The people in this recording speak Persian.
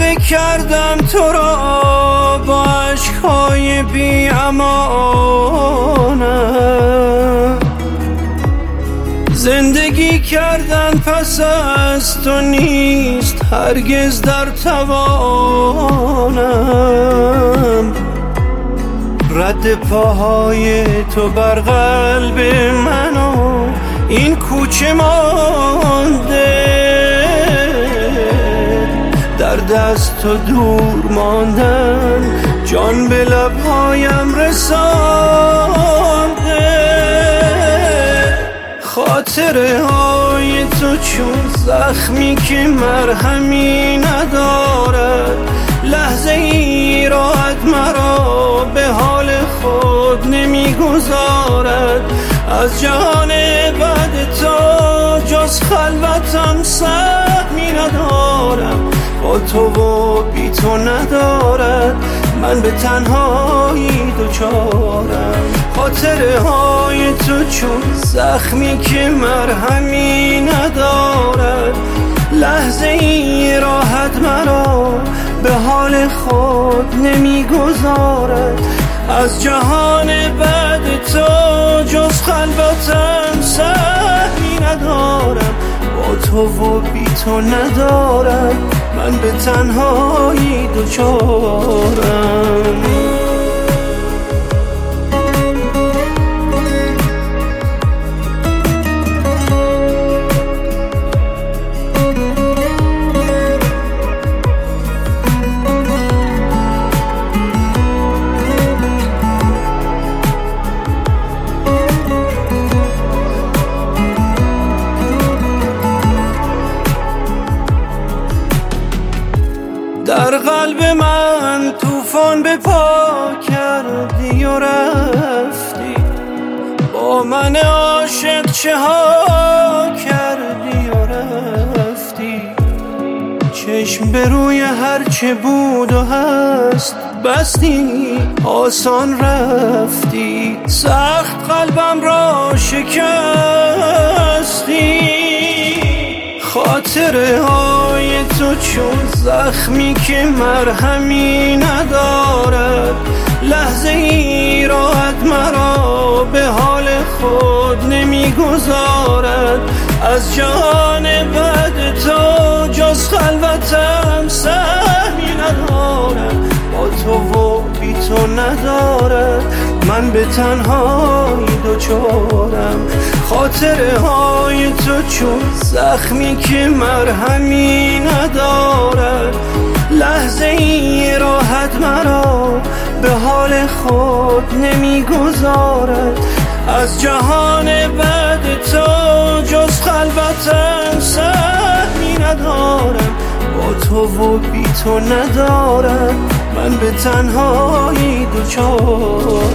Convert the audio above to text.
زنده کردم تو را با عشقهای بی امانم. زندگی کردن پس از تو نیست هرگز در توانم. رد پاهای تو بر قلب من و این کوچه مانده، در دست تو دور ماندن جان به لبهایم رسانده. خاطره های تو چون زخمی که مرهمی ندارد، لحظه ای راحت مرا به حال خود نمیگذارد. از جهان بعد تو جز خلوتم سهمی ندارم، با تو و بی تو ندارد من به تنهایی دوچارم. خاطره های تو چون زخمی که مرهمی ندارد، لحظه ای راحت مرا به حال خود نمیگذارد. از جهان بعد تو جز خلوتم سهمی ندارم، با تو و بی تو ندارم من به تنهایی دوچارم. در قلب من طوفان به پا کردی و رفتی، با من عاشق چه ها کردی و رفتی. چشم به روی هرچه بود و هست بستی، آسان رفتی، سخت قلبم را شکستی. خاطره های تو چون زخمی که مرهمی ندارد، لحظه ای راحت مرا به حال خود نمیگذارد. از جهان بعد تو جز خلوتم سهمی ندارم، با تو و بی تو ندارد من به تنهایی دوچارم. خاطره های تو چون زخمی که مرهمی ندارد، لحظه ای راحت مرا به حال خود نمیگذارد. از جهان بعد تو جز خلوتم سهمی ندارم، با تو و بی تو ندارم من به تنهایی دوچارم.